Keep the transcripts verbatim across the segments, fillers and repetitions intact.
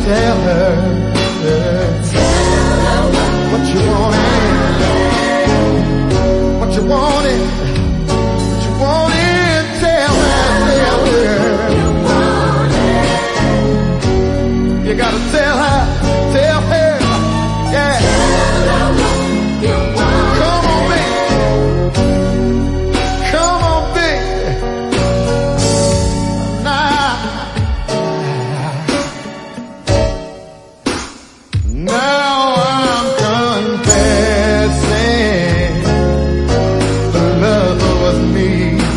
tell her, tell her what you wanted, what you wanted, what you wanted. Tell her, tell her you wanted. You gotta tell her, tell her, yeah. Tell her what you wanted. Come on, baby. Come on, baby. Now, now I'm confessing the love was me,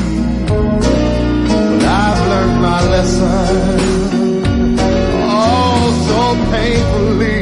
but I've learned my lesson, oh, so painfully.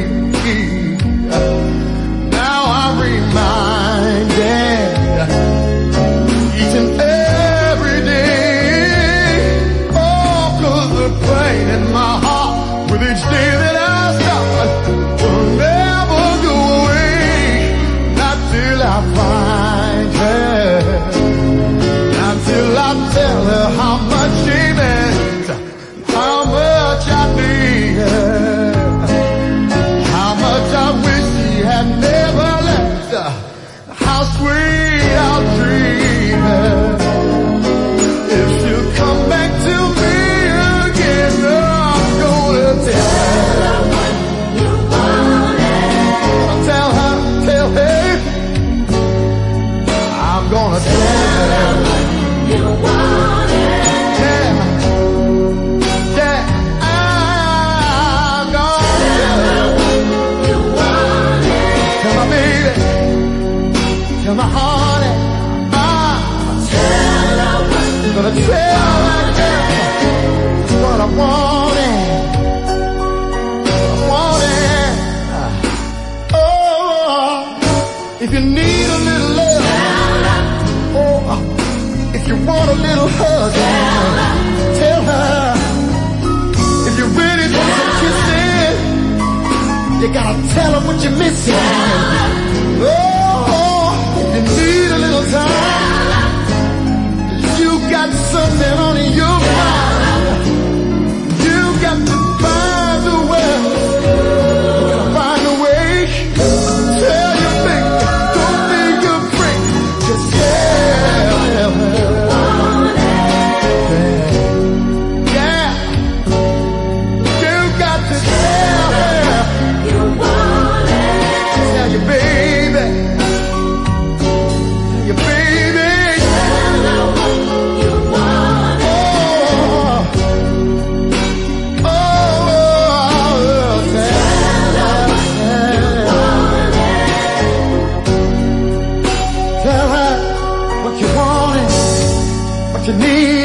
Now I'm reminded each and every day, oh, 'cause the pain in my heart with each day that I start will never go away, not till I find her, not till I tell her how much she meant, how much I need her, how much I wish she had never left, how sweet I'll treat her. If she'll come back to me again, I'm gonna tell her what you wanted. Tell her, tell her, I'm gonna tell her what you wanted. Yeah, yeah, I'm gonna tell her what you wanted. Tell my baby, tell my honey, I'm gonna tell her girl what I wanted, wanted. Oh, if you need a little love, oh, if you want a little hug, tell her. If you're ready for some kissing, you gotta tell her what you're missing. Oh, if you need a little time, you got something on your mind, you got to find a way, you gotta find a way. Tell your baby, don't be afraid, just tell her. Yeah, you got to tell her. Tell your baby, tell your baby. What you need.